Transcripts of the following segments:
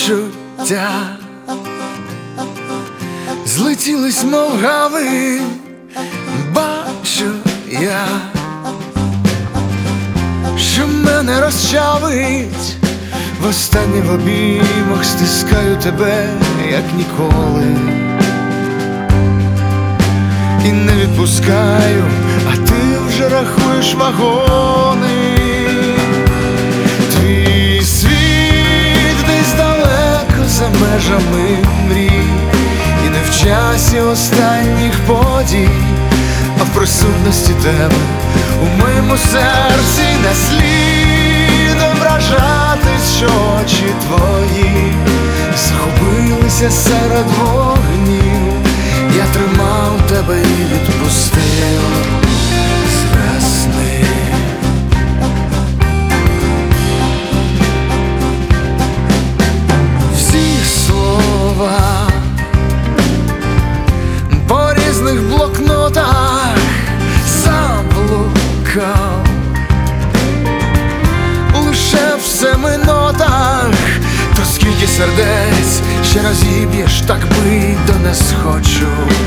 почуття злетілись, мов гави, бачу я, що мене розчавить. Востаннє в обіймах стискаю тебе, як ніколи, і не відпускаю, а ти вже рахуєш вагони. Твій світ десь далеко за межами мрій, і не в часі останніх подій, а в присутності тебе у моєму серці не слід ображатись, що очі твої захопилися серед вогнів. Я тримав тебе і відпустив з весни. Всі слова по різних блокнотах заблукав, лише в семинотах. То скільки сердець ще розіб'єш, так бить до не схочу,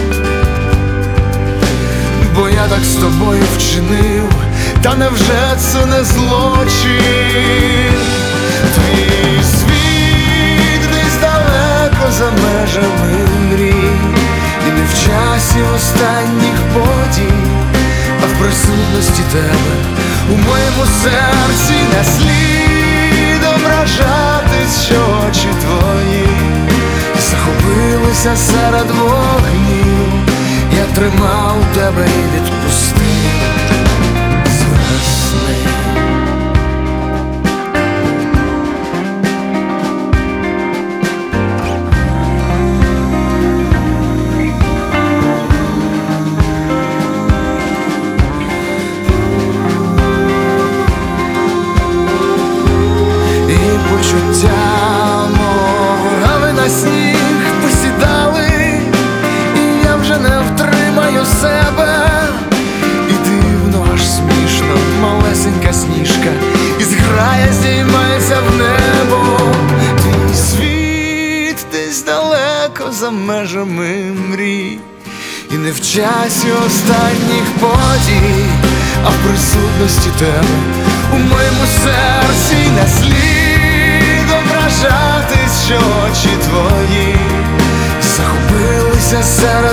бо я так з тобою вчинив, та невже це не злочин? Твій світ десь далеко за межами мрій, і не в часі останніх подій, а в присутності тебе у моєму серці не слід ображатись, що очі твої захопилися серед вогнів. Я тримав тебе і відпустив з весни. Почуття, мов гави на сніг посідали, і я вже не втримаю себе. І дивно, аж смішно, малесенька сніжка із грая здіймається в небо. Твій світ десь далеко за межами мрій, і не в часі останніх подій, а в присутності тебе у моєму серці не слід ображатись, що очі твої захопилися серед